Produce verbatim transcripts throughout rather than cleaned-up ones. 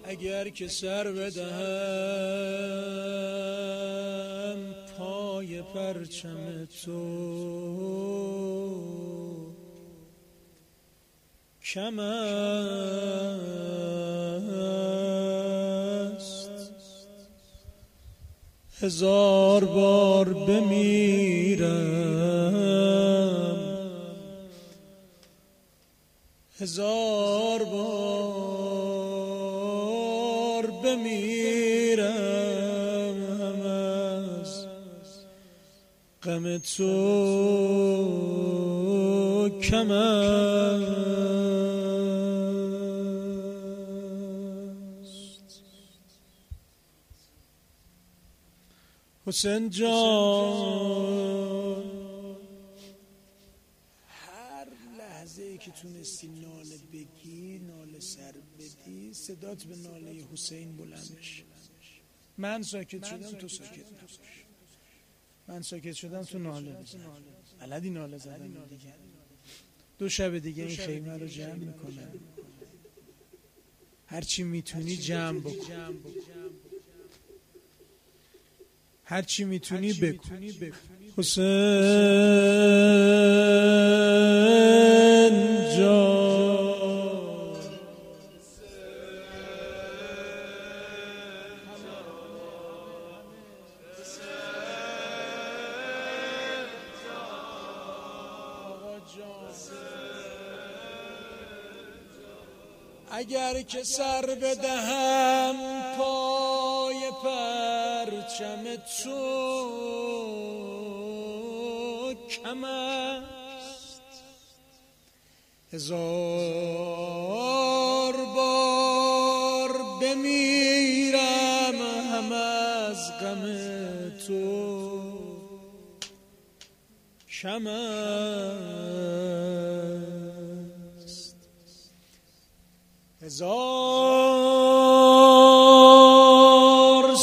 اگر که سر بدهم پای پرچم تو کم است، هزار بار بمیرم، هزار بار بمیرم، هم از غم تو کم است. حسین جان، هر لحظه ای که تونستی ناله بگی، ناله سر بدی، صدات به ناله حسین بلند بشه. من ساکت شدم تو ساکت نباش، من ساکت شدم تو ناله بزن. بلدی ناله زدن دیگه. دو شب دیگه این خیمه رو جمع میکنم، هرچی میتونی جمع بکن، هرچی میتونی بگو. حسین جان، اگر که سر بدهم پای پرچم تو کم است، هزار بار بمیرم، هم از غم تو کم است. هزار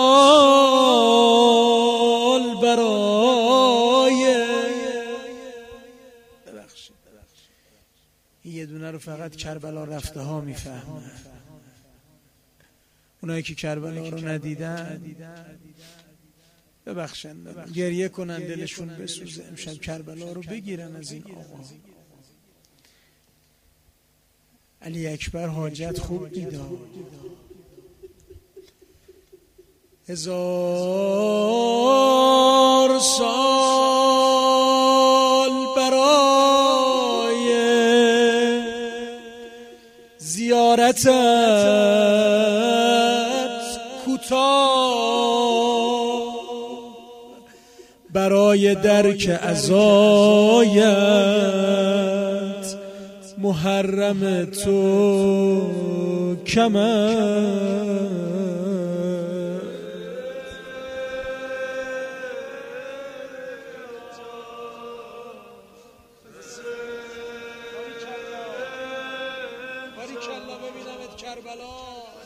سال برای ببخشید یه دونه رو فقط کربلا رفته ها میفهمن، اونایی که کربلا رو ندیدن ببخشن، گریه کنن دلشون بسوزه، امشب کربلا رو بگیرن از این آقا. علی اکبر حاجت خوب دیدم. هزار سال برای زیارتت کوتاه، برای درک عزایت محرم تو کم است. باریکلا ببینمت کربلا.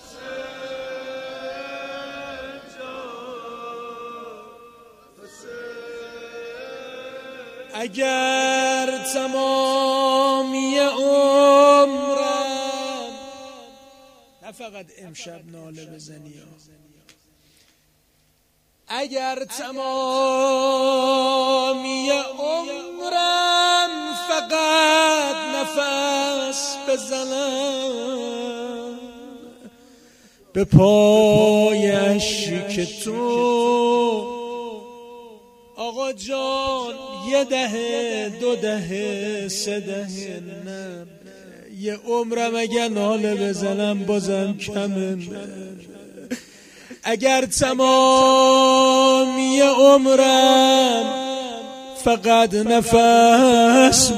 اگر تمامی عمرم، نه فقط امشب ناله بزنی، اگر تمامی عمرم فقط نفس بزنم به پای اشک تو آقا جان، یه دهه دو دهه سه دهه نه یه عمرم اگر ناله بزنم بازم کمه. اگر تمامی عمرم فقط نفس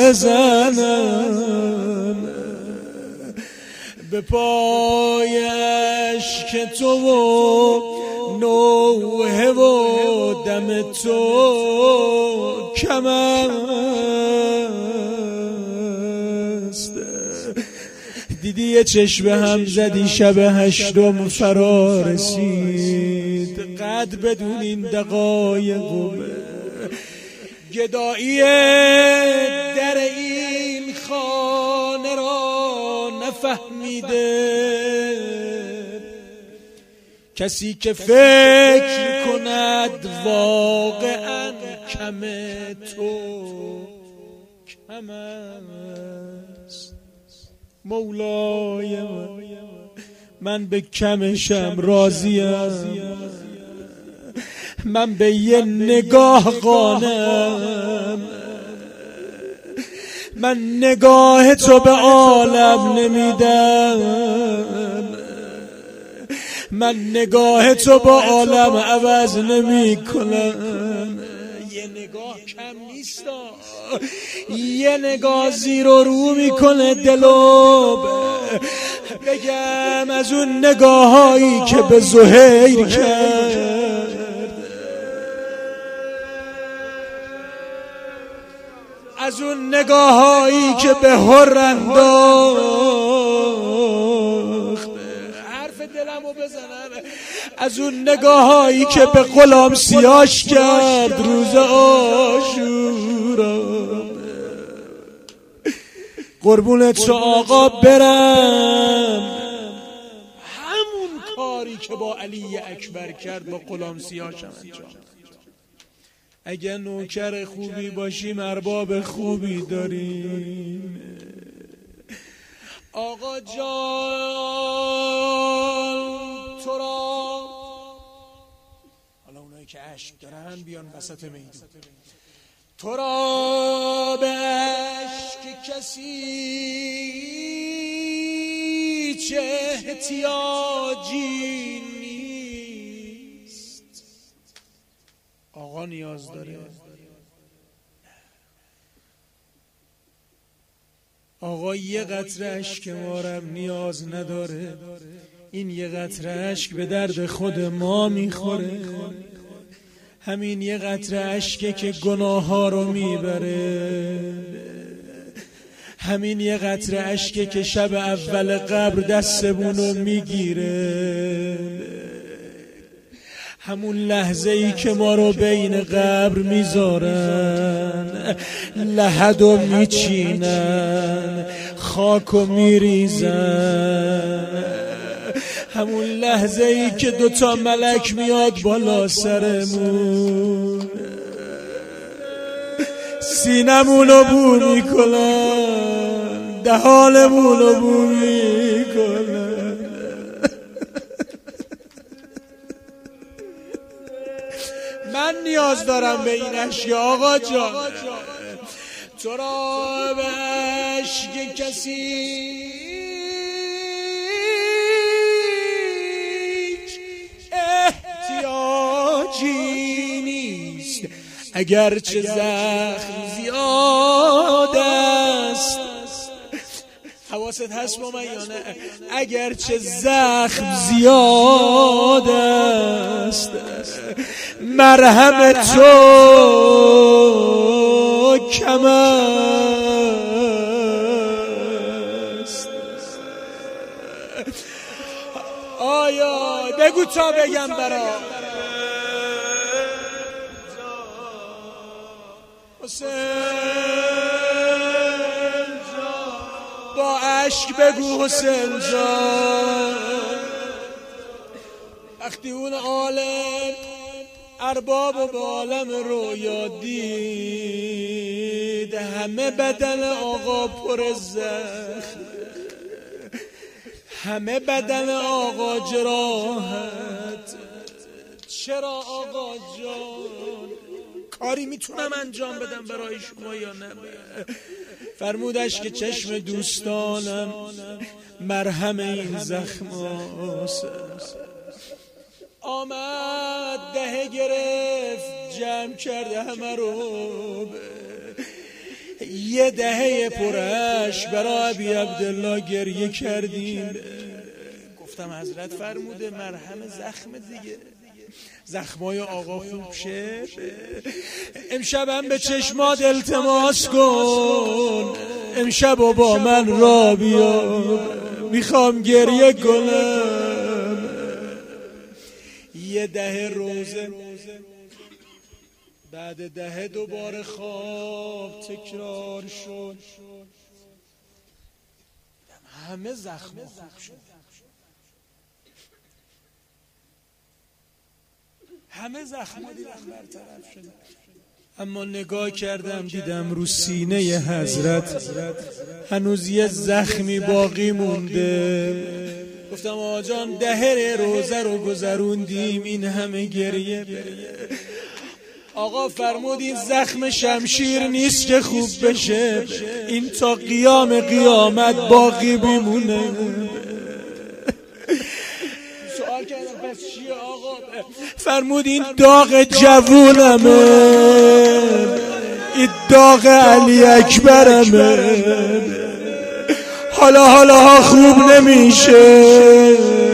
بزنم به پای اشک تو و نوحه و دم تو کم است. دیدی یه چشم هم زدی شب هشتم فرا رسید، قد بدون این دقایق گدایی در این خانه را نفهمیده، کسی که فکر کند واقعا کم تو کم است مولای من، من به کمشم راضیم، من به یه نگاه قانم، من نگاه تو به عالم نمیدم، من نگاه تو با عالم عوض نمی کنم. یه نگاه کم نیست، یه نگاه زیر و رو میکنه دلو. بگم از اون نگاه هایی که به زهیر کرد، از اون نگاه هایی که به هر انداخت، حرف دلمو بزنم، از اون نگاه هایی که به غلام سیاش کرد روز عاشورا. قربونت شو آقا برم، همون کاری که با علی اکبر کرد با غلام سیاش هم انجام. اگه نوکر خوبی باشیم ارباب خوبی داریم. آقا جان تو را، حالا اونایی که اشک دارن بیان وسط میدون، تو را به اشک کسی چه احتیاجی نیست. آقا نیاز داره؟ آقا یه قطره اشک مارم نیاز نداره. این یه قطره اشک به درد خود ما میخوره. همین یه قطره اشکه که گناه ها رو میبره. همین یه قطره اشکه که شب اول قبر دستمون رو میگیره. همون لحظه ای که ما رو بین قبر میذارن، لحد و میچینن، خاک و میریزن. همون لحظه ای که دوتا ملک میاد بالا سرمون، سینمون رو بو میکنن، دهانمون رو بو میکنن. من نیاز دارم به این اشک آقا جان. تو را به اشک کسی احتیاجی نیست، اگرچه زخم زیاد است. حواست هست با من یا نه؟ اگرچه زخم زیاد است، مرهم تو کم است. آیا بگو تا بگم برا حسین جان، با عشق بگو حسین جان. وقتی اون عالم ارباب و به عالم رویا دید، همه بدن آقا پر زخم، همه بدن آقا جراحت. چرا آقا جان؟ کاری میتونم انجام بدم برای شما یا نه؟ فرمودش که چشم دوستانم مرهم این زخم هاست. آمد دهه گرفت، جمع کرده همه رو، یه دهه پرش برای ابی عبدالله گریه کردیم. گفتم حضرت فرموده مرهم زخم دیگه، زخمای آقا خوب شه. امشب هم به چشمات التماس کن، امشب و با من را بیا، میخوام گریه کنم. یه دهه روزه، بعد دهه دوباره خواب تکرار شد، همه زخم خوب شد. همه زخما دیدم برطرف شده. اما نگاه کردم دیدم رو سینه حضرت هنوز یه زخمی باقی مونده. گفتم آقا جان دهر روزه رو گذروندیم این همه گریه بره. آقا فرمود این زخم شمشیر نیست که خوب بشه، این تا قیام قیامت باقی بیمونه. سوال کردم پس چیه آقا؟ فرمود این داغ جوونمه، این داغ علی اکبرمه، حالا حالا خوب نمیشه.